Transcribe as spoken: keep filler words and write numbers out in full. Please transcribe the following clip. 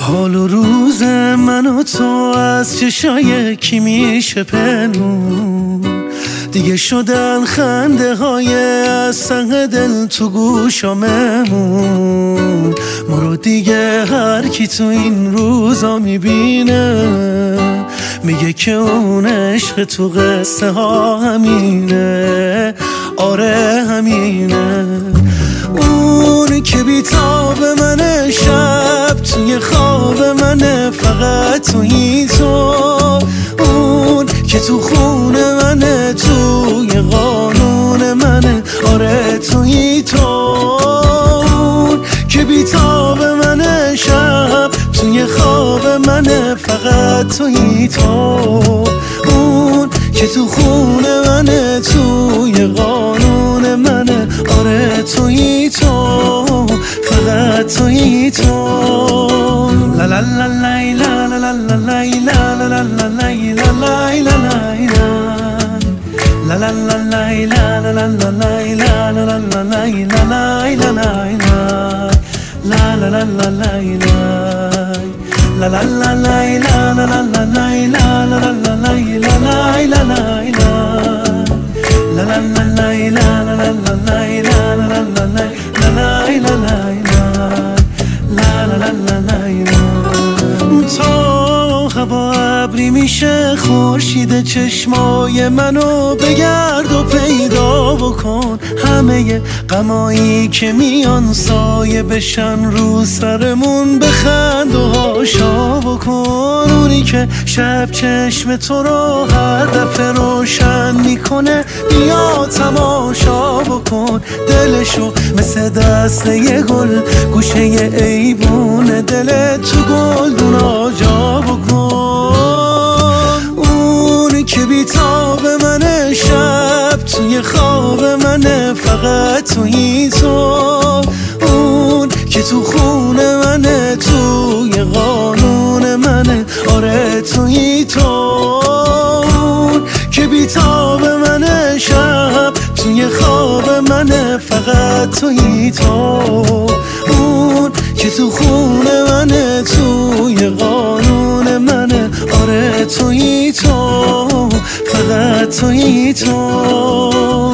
حال و روز من و تو از چشای کی میشه پنهون، دیگه شدن خنده های از سنگ دل تو گوشاممون. ما رو دیگه هر کی تو این روزا میبینه میگه که اون عشق تو قصه ها همینه، آره همینه. اون که بیتاب منه شب توی خواب منه، فقط توی تو. اون که تو خونه منه توی قانون منه، آره توی تو. اون که بیتاب منه شب توی خواب منه، فقط توی تو. اون که تو خونه منه توی قانون منه، آره توی تو، فقط توی تو. لا لا لا لا لا لا لا لا لا لا لا لا لا لا هوا ابری میشه خورشید چشمای منو بگرد و پیدا بکن. همه غمایی که میان سایه بشن رو سرمون، بخند و هاشا بکن. اونی که شب چشم تو رو هر دفعه روشن میکنه، بیا تماشا بکن. دلشو مثل دست یه گل گوشه یه ایوون دل تو گلدونا جا بکن. اون که بیتاب منه شب توی خواب منه، فقط توی تو. اون که تو خونه منه توی قانون منه، آره توی تو. اون که بیتاب منه شب توی خواب منه، فقط توی تو. اون که تو خونه منه توی قانون منه، آره توی تو، فقط توی تو.